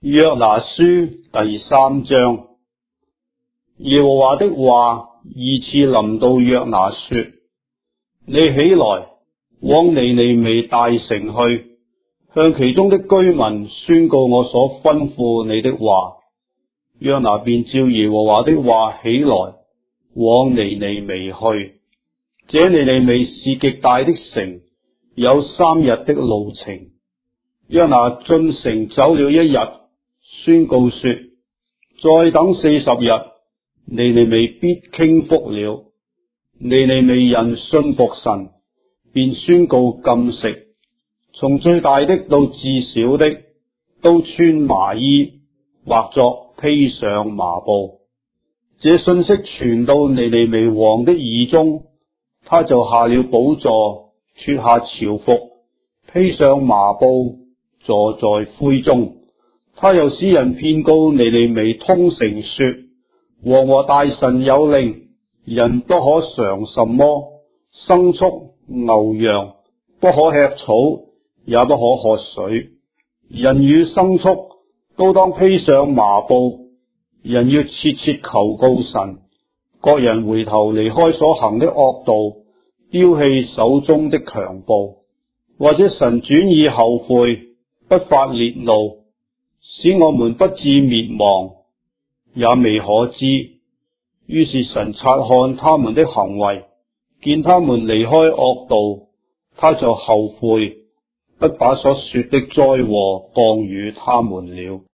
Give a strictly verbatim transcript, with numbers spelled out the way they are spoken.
約拿書第三章。耶和華的話二次臨到約拿說：你起來，往尼尼微大城去，向其中的居民宣告我所吩咐你的話。約拿便照耶和華的話起來，往尼尼微去。這尼尼微是極大的城，有三日的路程。約拿進城走了一日，宣告說：再等四十日，尼尼微必傾覆了。尼尼微人信服神，便宣告禁食，從最大的到至小的，都穿麻衣，或作披上麻布。這信息傳到尼尼微王的耳中，他就下了寶座，脫下朝服，披上麻布，坐在灰中。他又使人遍告尼尼微通城說：王和大臣有令，人不可嘗什麼牲畜牛羊，不可吃草，也不可喝水。人與牲畜都當披上麻布。人要切切求告神，各人回頭離開所行的惡道，丟棄手中的強暴，或者神轉意後悔，不發烈怒，使我們不致滅亡，也未可知。於是神察看他們的行為，見他們離開惡道，他就後悔，不把所說的災禍降與他們了。